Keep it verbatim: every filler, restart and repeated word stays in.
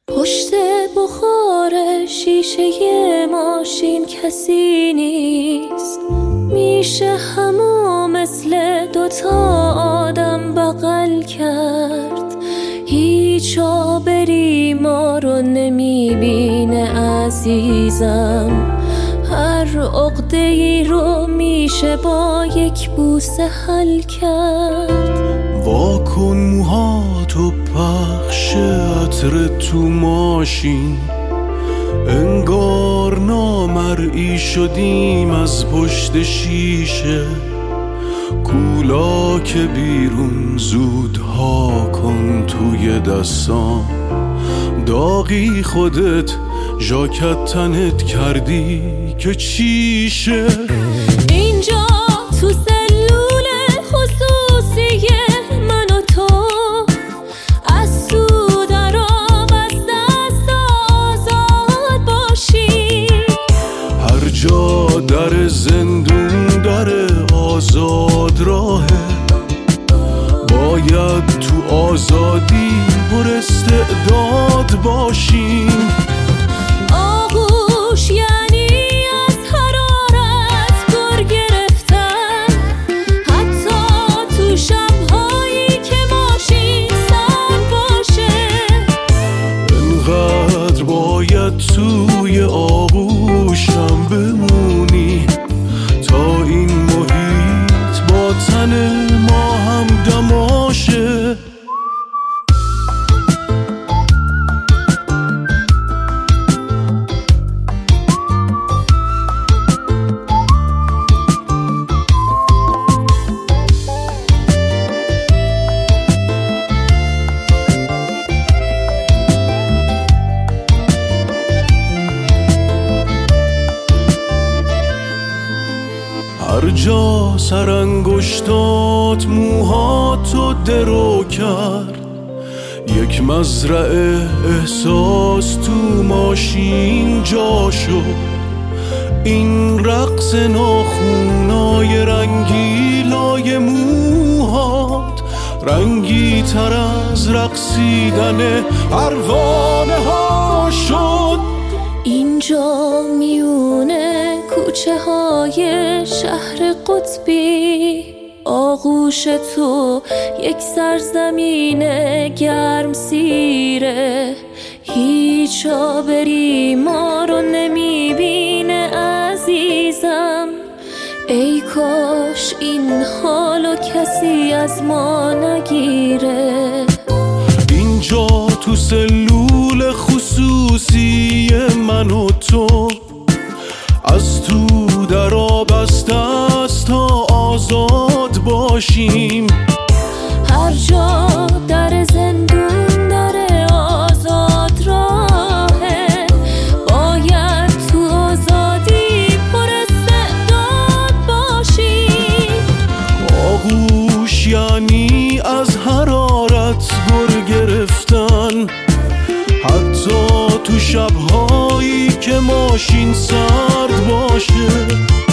پشت بخار شیشه ماشین کسی نیست، میشه همو مثل دوتا آدم بغل کرد. هیچ آبری ما رو نمیبینه عزیزم، هر عقده‌ای رو میشه با یک بوسه حل کرد. واکن موهاتو پخش عطر تو ماشین، انگار نامرئی شدیم از پشت شیشه. کولا که بیرون زودها کن توی دستام، داغی خودت ژاکت تنت کردی که چیشه. اینجا تو سلول خصوصی من و تو، از تو درام از دست آزاد باشی. هر جا در زندون داره آزاد راهه، باید تو آزادی پر استعداد باشیم. آغوش یعنی از حرارت گر گرفتن، حتی تو شبهایی که ماشین سرد باشه. انقدر باید توی آغوشم بمونی تا این محیط با تن ما هم دماشه. هر جا سرانگشتات موهاتو درو کرد، یک مزرعه احساس تو ماشین جا شد. این رقص ناخونای رنگیلای موهات رنگی تر از رقصیدن پروانه ها شد. اینجا میونه کوچه های شهر قطبی، آغوش تو یک سرزمین گرم سیره. هیچ آبری ما رو نمیبینه عزیزم، ای کاش این حالو کسی از ما نگیره. اینجا تو سلول خصوصی من و تو، از تو در بسته است تا آزاد باشیم. هر جا در زندون داره آزاد راهه، باید تو آزادی پر استعداد باشیم. آغوش یعنی از حرارت گر گرفتن، حتی تو شبهایی که ماشین سرد باشه.